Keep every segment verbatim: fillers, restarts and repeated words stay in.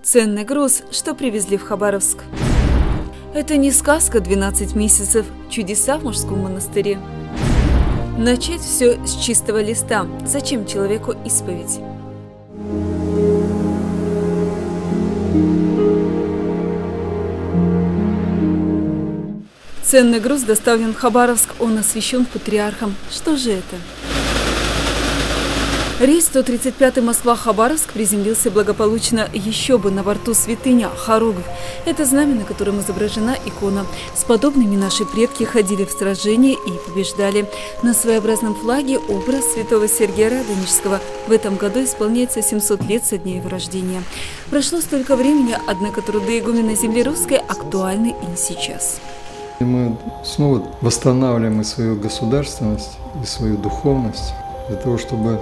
Ценный груз, что привезли в Хабаровск. Это не сказка «двенадцать месяцев», чудеса в мужском монастыре. Начать все с чистого листа. Зачем человеку исповедь? Ценный груз доставлен в Хабаровск, он освящен патриархом. Что же это? Рейс сто тридцать пятый Москва-Хабаровск приземлился благополучно, еще бы, на борту святыня Хоругвь. Это знамя, на котором изображена икона. С подобными наши предки ходили в сражения и побеждали. На своеобразном флаге образ святого Сергия Радонежского. В этом году исполняется семьсот лет со дня его рождения. Прошло столько времени, однако труды игумена земли русской актуальны и сейчас. И мы снова восстанавливаем и свою государственность, и свою духовность для того, чтобы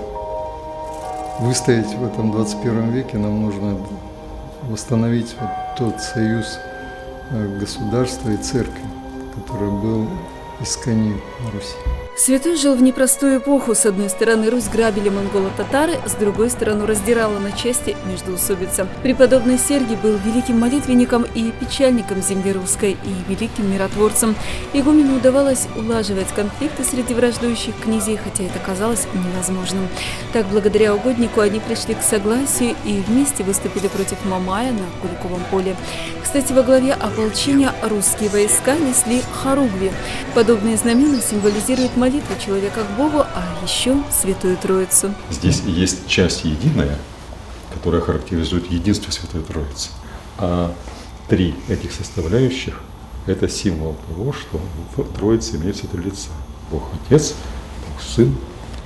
выстоять в этом двадцать первом веке, нам нужно восстановить вот тот союз государства и церкви, который был исконен на Руси. Святой жил в непростую эпоху. С одной стороны, Русь грабили монголо-татары, с другой стороны, раздирала на части междоусобица. Преподобный Сергий был великим молитвенником и печальником земли русской, и великим миротворцем. Игумену удавалось улаживать конфликты среди враждующих князей, хотя это казалось невозможным. Так, благодаря угоднику, они пришли к согласию и вместе выступили против Мамая на Куликовом поле. Кстати, во главе ополчения русские войска несли хоругви. Подобные знамена символизируют молитву человека к Богу, а еще Святую Троицу. Здесь есть часть единая, которая характеризует единство Святой Троицы. А три этих составляющих – это символ того, что в Троице имеется три лица. Бог Отец, Бог Сын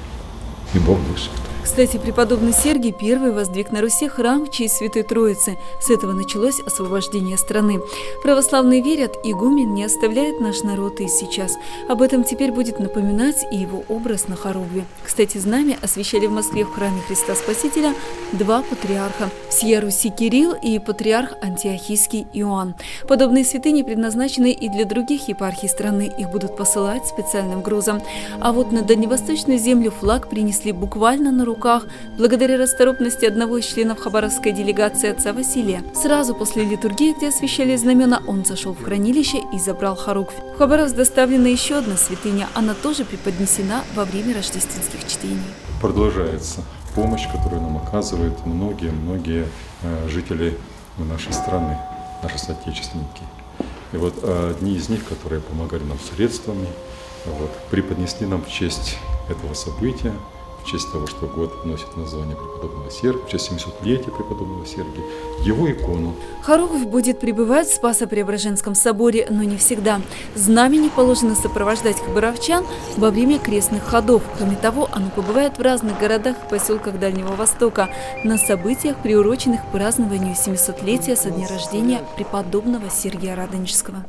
и Бог Дух Святой. Кстати, преподобный Сергий первый воздвиг на Руси храм в честь Святой Троицы. С этого началось освобождение страны. Православные верят, игумен не оставляет наш народ и сейчас. Об этом теперь будет напоминать и его образ на хоругве. Кстати, знамя освящали в Москве в храме Христа Спасителя два патриарха – всея Руси Кирилл и патриарх Антиохийский Иоанн. Подобные святыни предназначены и для других епархий страны. Их будут посылать специальным грузом. А вот на дальневосточную землю флаг принесли буквально на руках, благодаря расторопности одного из членов хабаровской делегации отца Василия. Сразу после литургии, где освящали знамена, он зашел в хранилище и забрал хоругвь. В Хабаровск доставлена еще одна святыня. Она тоже преподнесена во время рождественских чтений. Продолжается помощь, которую нам оказывают многие-многие жители нашей страны, наши соотечественники. И вот одни из них, которые помогали нам средствами, вот, преподнесли нам в честь этого события, в честь того, что год носит название преподобного Сергия, в честь семисотлетия преподобного Сергия, его икону. Хоругвь будет пребывать в Спасо-Преображенском соборе, но не всегда. Знамени положено сопровождать хабаровчан во время крестных ходов. Кроме того, оно побывает в разных городах и поселках Дальнего Востока на событиях, приуроченных к празднованию семисотлетия со дня рождения преподобного Сергия Радонежского.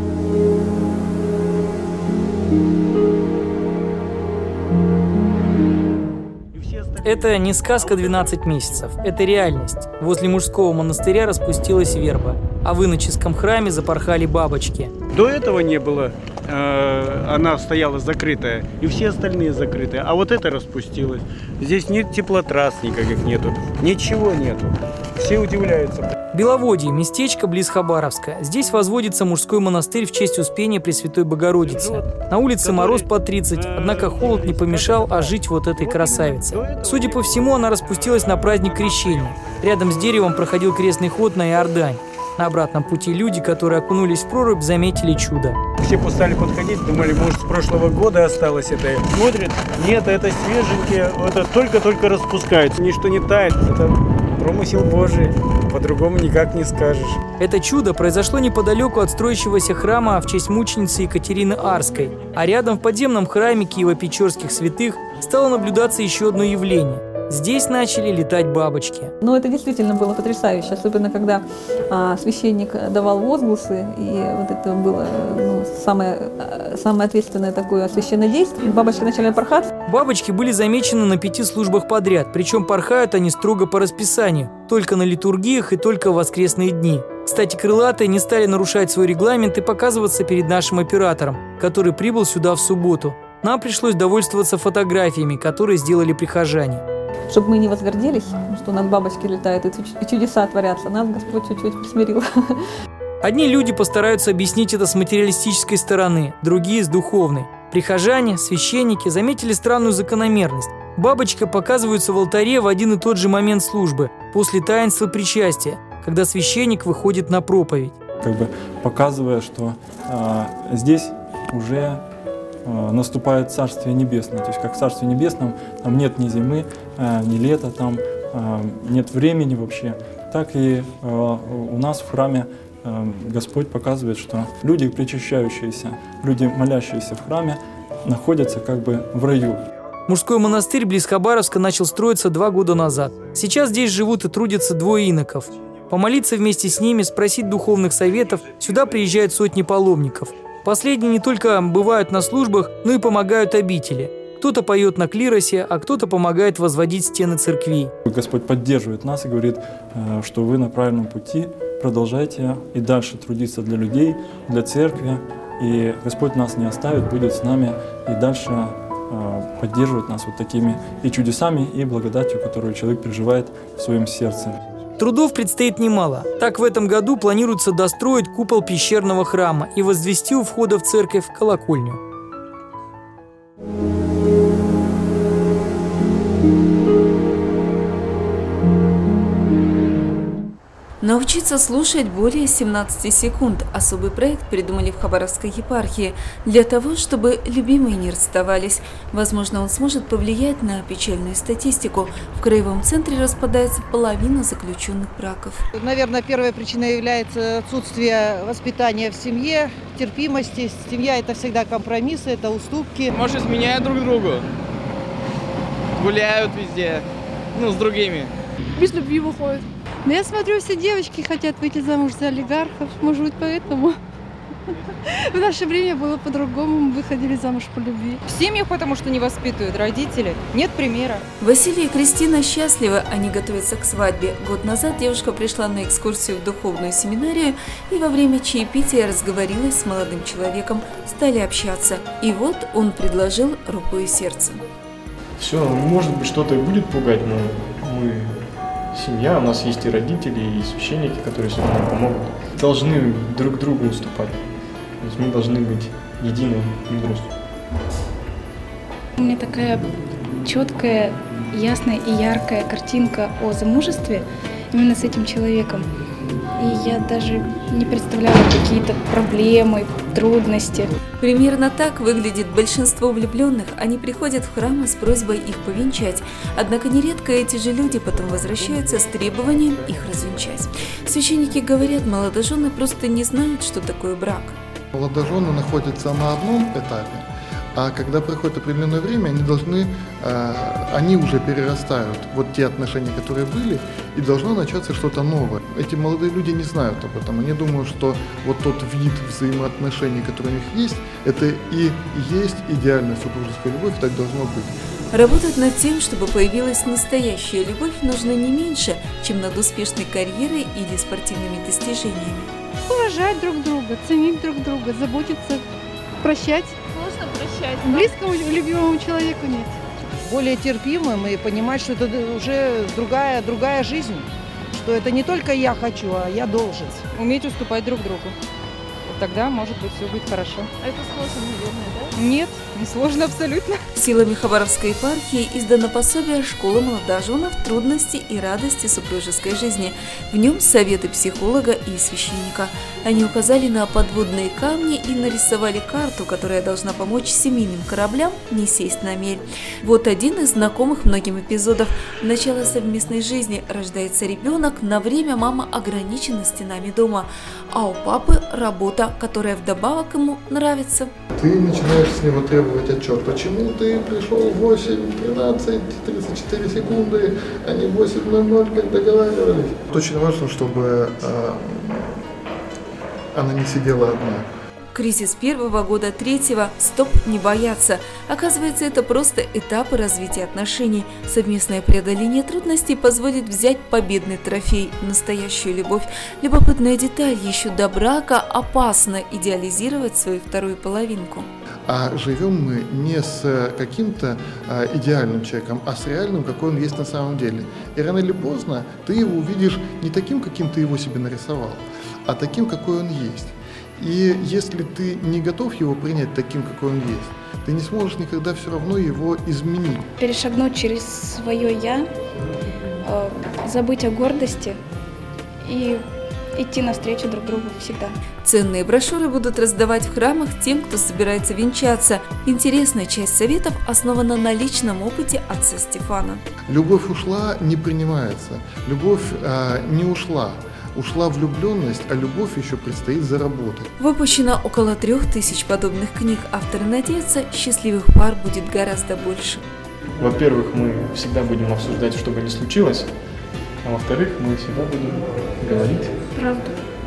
Это не сказка «двенадцать месяцев», это реальность. Возле мужского монастыря распустилась верба, а в иноческом храме запорхали бабочки. До этого не было, э, она стояла закрытая, и все остальные закрытые, а вот это распустилось. Здесь нет теплотрасс никаких нету, ничего нету. Все удивляются. Беловодье – местечко близ Хабаровска. Здесь возводится мужской монастырь в честь Успения Пресвятой Богородицы. На улице мороз под тридцать, однако холод не помешал ожить вот этой красавице. Судя по всему, она распустилась на праздник Крещения. Рядом с деревом проходил крестный ход на Иордань. На обратном пути люди, которые окунулись в прорубь, заметили чудо. Все стали подходить, думали, может, с прошлого года осталось это. Смотрят, нет, это свеженькие, это только-только распускается. Ничто не тает, это промысел Божий, по-другому никак не скажешь. Это чудо произошло неподалеку от строящегося храма в честь мученицы Екатерины Арской. А рядом в подземном храме Киево-Печорских святых стало наблюдаться еще одно явление. Здесь начали летать бабочки. Ну, это действительно было потрясающе, особенно когда а, священник давал возгласы, и вот это было ну, самое, самое ответственное такое священное действие. Бабочки начали порхать. Бабочки были замечены на пяти службах подряд, причем порхают они строго по расписанию, только на литургиях и только в воскресные дни. Кстати, крылатые не стали нарушать свой регламент и показываться перед нашим оператором, который прибыл сюда в субботу. Нам пришлось довольствоваться фотографиями, которые сделали прихожане. Чтобы мы не возгордились, что у нас бабочки летают и чудеса творятся, нас Господь чуть-чуть присмирил. Одни люди постараются объяснить это с материалистической стороны, другие – с духовной. Прихожане, священники заметили странную закономерность. Бабочка показывается в алтаре в один и тот же момент службы, после таинства причастия, когда священник выходит на проповедь. Как бы показывая, что э, здесь уже э, наступает Царствие Небесное. То есть как в Царстве Небесном там нет ни зимы, э, ни лета, там э, нет времени вообще. Так и э, у нас в храме э, Господь показывает, что люди, причащающиеся, люди, молящиеся в храме, находятся как бы в раю. Мужской монастырь близ Хабаровска начал строиться два года назад. Сейчас здесь живут и трудятся двое иноков. Помолиться вместе с ними, спросить духовных советов, сюда приезжают сотни паломников. Последние не только бывают на службах, но и помогают обители. Кто-то поет на клиросе, а кто-то помогает возводить стены церквей. Господь поддерживает нас и говорит, что вы на правильном пути, продолжайте и дальше трудиться для людей, для церкви. И Господь нас не оставит, будет с нами и дальше поддерживать нас вот такими и чудесами, и благодатью, которую человек переживает в своем сердце. Трудов предстоит немало. Так в этом году планируется достроить купол пещерного храма и возвести у входа в церковь колокольню. Научиться слушать более семнадцати секунд. Особый проект придумали в Хабаровской епархии для того, чтобы любимые не расставались. Возможно, он сможет повлиять на печальную статистику. В краевом центре распадается половина заключенных браков. Наверное, первая причина является отсутствие воспитания в семье, терпимости. Семья – это всегда компромиссы, это уступки. Может, изменяют друг другу, гуляют везде, ну, с другими. Без любви выходит. Но я смотрю, все девочки хотят выйти замуж за олигархов, может быть, поэтому в наше время было по-другому, мы выходили замуж по любви. В семьях, потому что не воспитывают родители, нет примера. Василий и Кристина счастливы, они готовятся к свадьбе. Год назад девушка пришла на экскурсию в духовную семинарию и во время чаепития разговорилась с молодым человеком, стали общаться. И вот он предложил руку и сердце. Все, может быть, что-то и будет пугать, но мы... семья, у нас есть и родители, и священники, которые всегда нам помогут. Должны друг другу уступать. То есть мы должны быть единой мудростью. У меня такая четкая, ясная и яркая картинка о замужестве именно с этим человеком. И я даже не представляю какие-то проблемы, трудности. Примерно так выглядит большинство влюбленных. Они приходят в храмы с просьбой их повенчать. Однако нередко эти же люди потом возвращаются с требованием их развенчать. Священники говорят, молодожены просто не знают, что такое брак. Молодожены находятся на одном этапе, а когда проходит определенное время, они должны, э, они уже перерастают вот те отношения, которые были, и должно начаться что-то новое. Эти молодые люди не знают об этом, они думают, что вот тот вид взаимоотношений, который у них есть, это и есть идеальная супружеская любовь, так должно быть. Работать над тем, чтобы появилась настоящая любовь, нужно не меньше, чем над успешной карьерой или спортивными достижениями. Уважать друг друга, ценить друг друга, заботиться, прощать. Сложно прощать. Близкому, любимому человеку нет. Более терпимым и понимать, что это уже другая, другая жизнь. Что это не только я хочу, а я должен. Уметь уступать друг другу. Тогда, может быть, все будет хорошо. А это сложно, наверное, да? Нет, не сложно абсолютно. Силами Хабаровской епархии издано пособие «Школа молодоженов. Трудности и радости супружеской жизни». В нем советы психолога и священника. Они указали на подводные камни и нарисовали карту, которая должна помочь семейным кораблям не сесть на мель. Вот один из знакомых многим эпизодов. Начало совместной жизни. Рождается ребенок, на время мама ограничена стенами дома, а у папы работа, которая вдобавок ему нравится. Ты начинаешь с него требовать отчет, почему ты пришел в восемь тринадцать тридцать четыре секунды, а не восемь ноль ноль, как договаривались. Очень важно, чтобы э, она не сидела одна. Кризис первого года, третьего, стоп, не бояться. Оказывается, это просто этапы развития отношений. Совместное преодоление трудностей позволит взять победный трофей, настоящую любовь. Любопытная деталь, еще до брака опасно идеализировать свою вторую половинку. А живем мы не с каким-то а, идеальным человеком, а с реальным, какой он есть на самом деле. И рано или поздно ты его увидишь не таким, каким ты его себе нарисовал, а таким, какой он есть. И если ты не готов его принять таким, какой он есть, ты не сможешь никогда все равно его изменить. Перешагнуть через свое «я», э, забыть о гордости и идти навстречу друг другу всегда. Ценные брошюры будут раздавать в храмах тем, кто собирается венчаться. Интересная часть советов основана на личном опыте отца Стефана. Любовь ушла, не принимается. Любовь а, не ушла. Ушла влюбленность, а любовь еще предстоит заработать. Выпущено около трех тысяч подобных книг. Авторы надеются, счастливых пар будет гораздо больше. Во-первых, мы всегда будем обсуждать, что бы ни случилось, а во-вторых, мы всегда будем говорить правду.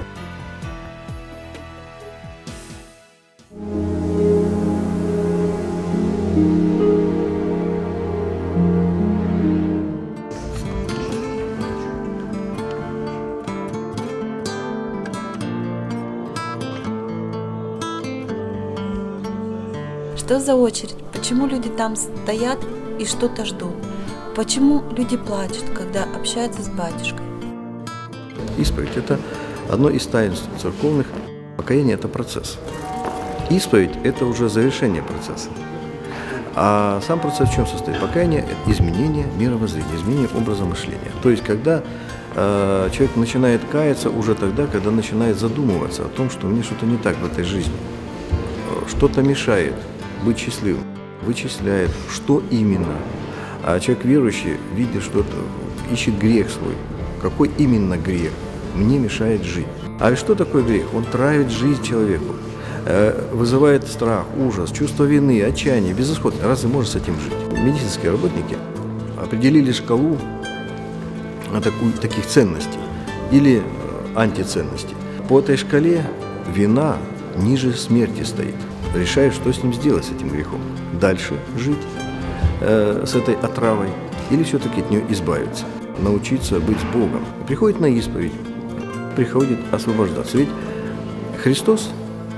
Что за очередь? Почему люди там стоят и что-то ждут? Почему люди плачут, когда общаются с батюшкой? Исповедь – это одно из таинств церковных. Покаяние – это процесс. Исповедь – это уже завершение процесса. А сам процесс в чем состоит? Покаяние – это изменение мировоззрения, изменение образа мышления. То есть, когда э, человек начинает каяться уже тогда, когда начинает задумываться о том, что мне что-то не так в этой жизни, что-то мешает быть счастливым, вычисляет, что именно. А человек верующий, видит что-то, ищет грех свой. Какой именно грех мне мешает жить? А что такое грех? Он травит жизнь человеку, вызывает страх, ужас, чувство вины, отчаяние, безысходность. Разве можно с этим жить? Медицинские работники определили шкалу такую, таких ценностей или антиценностей. По этой шкале вина ниже смерти стоит. Решает, что с ним сделать, с этим грехом. Дальше жить э, с этой отравой или все-таки от нее избавиться. Научиться быть с Богом. Приходит на исповедь, приходит освобождаться. Ведь Христос,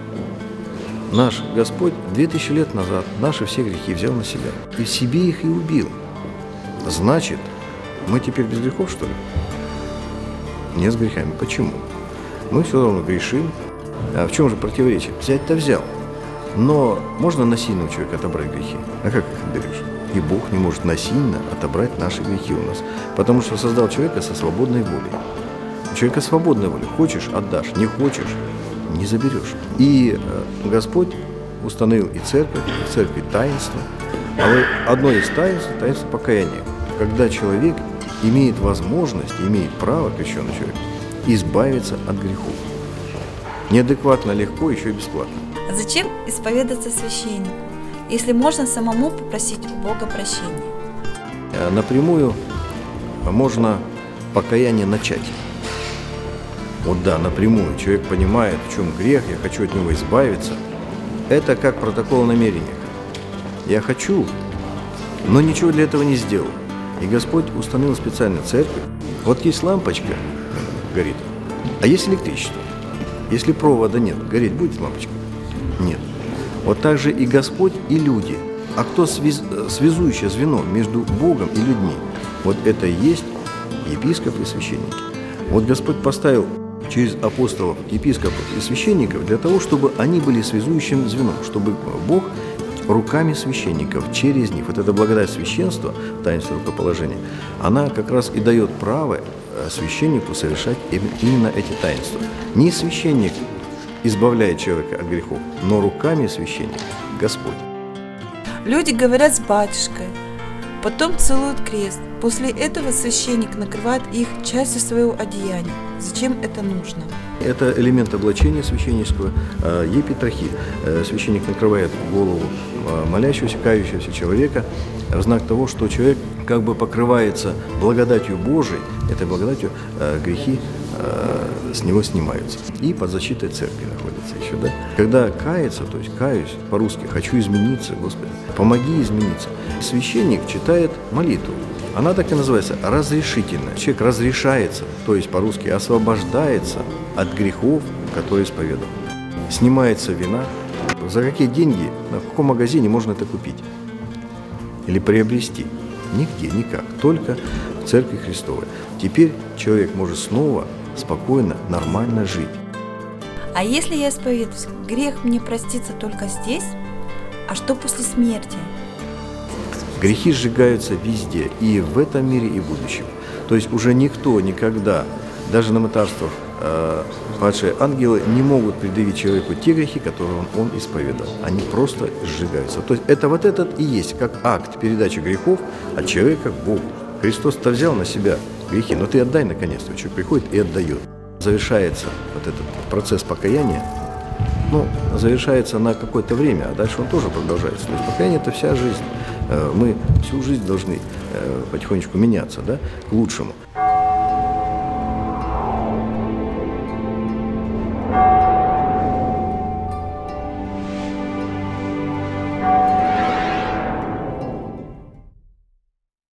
наш Господь, две тысячи лет назад наши все грехи взял на себя. И в себе их и убил. Значит, мы теперь без грехов, что ли? Не с грехами. Почему? Мы все равно грешим. А в чем же противоречие? Взять-то взял. Но можно насильно у человека отобрать грехи? А как их отберешь? И Бог не может насильно отобрать наши грехи у нас. Потому что создал человека со свободной волей. У человека свободная воля. Хочешь – отдашь, не хочешь – не заберешь. И Господь установил и церковь, и в церкви таинство. А вот одно из таинств – таинство покаяния. Когда человек имеет возможность, имеет право, крещеный человек, избавиться от грехов. Неадекватно легко, еще и бесплатно. Зачем исповедаться священнику, если можно самому попросить у Бога прощения? Напрямую можно покаяние начать. Вот да, напрямую. Человек понимает, в чем грех, я хочу от него избавиться. Это как протокол о намерениях. Я хочу, но ничего для этого не сделал. И Господь установил специальную церковь. Вот есть лампочка, горит, а есть электричество. Если провода нет, гореть будет лампочка? Нет. Вот так же и Господь, и люди. А кто связ... связующее звено между Богом и людьми? Вот это и есть епископы и священники. Вот Господь поставил через апостолов, епископов и священников для того, чтобы они были связующим звеном, чтобы Бог руками священников, через них, вот эта благодать священства, таинство рукоположения, она как раз и дает право священнику совершать именно эти таинства. Не священник избавляет человека от грехов, но руками священника Господь. Люди говорят с батюшкой, потом целуют крест. После этого священник накрывает их частью своего одеяния. Зачем это нужно? Это элемент облачения священнического, епитрахи. Священник накрывает голову молящегося, кающегося человека в знак того, что человек как бы покрывается благодатью Божией, этой благодатью э, грехи э, с него снимаются. И под защитой церкви находится еще, да. Когда кается, то есть каюсь, по-русски, хочу измениться, Господи, помоги измениться. Священник читает молитву. Она так и называется разрешительная. Человек разрешается, то есть по-русски освобождается от грехов, которые исповедовал. Снимается вина. За какие деньги, на каком магазине можно это купить? Или приобрести? Нигде, никак. Только в Церкви Христовой. Теперь человек может снова спокойно, нормально жить. А если я исповедуюсь, грех мне простится только здесь? А что после смерти? Грехи сжигаются везде, и в этом мире, и в будущем. То есть уже никто никогда, даже на мытарствах, э, падшие ангелы не могут предъявить человеку те грехи, которые он, он исповедал. Они просто сжигаются. То есть это вот этот и есть как акт передачи грехов от человека к Богу. Христос-то взял на себя грехи, но ты отдай наконец-то. Человек приходит и отдает. Завершается вот этот процесс покаяния, ну, завершается на какое-то время, а дальше он тоже продолжается. То есть покаяние – это вся жизнь. Мы всю жизнь должны потихонечку меняться, да, к лучшему.